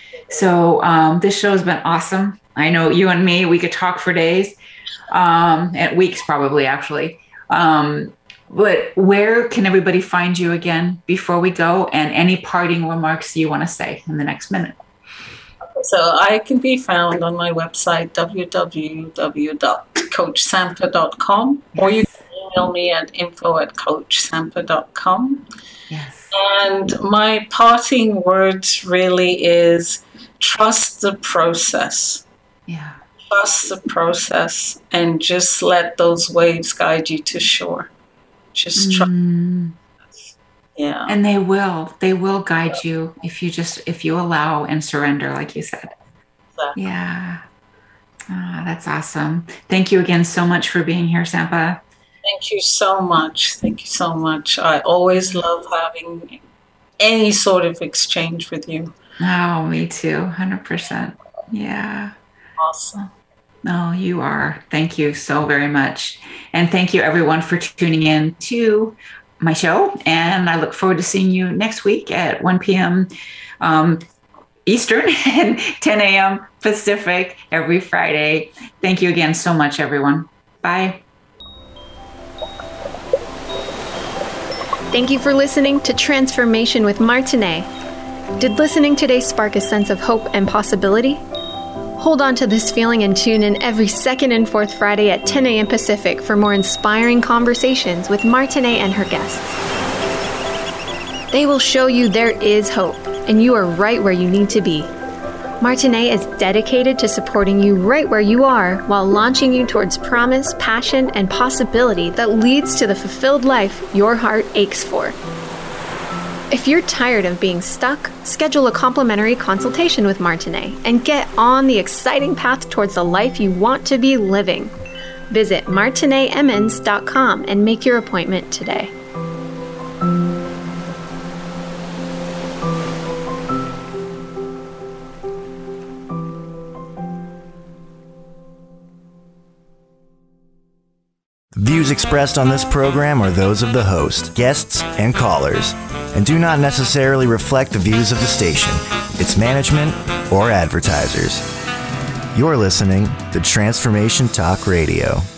So um, this show has been awesome. I know you and me, we could talk for days, um, and weeks probably, actually. Um, but where can everybody find you again before we go? And any parting remarks you want to say in the next minute? So I can be found on my website, w w w dot coach sampa dot com, or you can email me at info at coach sampa dot com. Yes. And my parting words really is trust the process. Yeah. Trust the process and just let those waves guide you to shore. Just trust. Mm. Yeah. And they will. They will guide you if you just if you allow and surrender, like you said. Exactly. Yeah. Ah, that's awesome. Thank you again so much for being here, Sampa. Thank you so much. Thank you so much. I always love having any sort of exchange with you. Oh, me too. one hundred percent. Yeah. Awesome. No, you are. Thank you so very much. And thank you everyone for tuning in to my show. And I look forward to seeing you next week at one p.m. Um, Eastern and ten a.m. Pacific every Friday. Thank you again so much, everyone. Bye. Thank you for listening to Transformation with Martinet. Did listening today spark a sense of hope and possibility? Hold on to this feeling and tune in every second and fourth Friday at ten a.m. Pacific for more inspiring conversations with Martinet and her guests. They will show you there is hope, and you are right where you need to be. Martinet is dedicated to supporting you right where you are while launching you towards promise, passion, and possibility that leads to the fulfilled life your heart aches for. If you're tired of being stuck, schedule a complimentary consultation with Martinet and get on the exciting path towards the life you want to be living. Visit martinet emmons dot com and make your appointment today. Views expressed on this program are those of the host, guests, and callers, and do not necessarily reflect the views of the station, its management, or advertisers. You're listening to Transformation Talk Radio.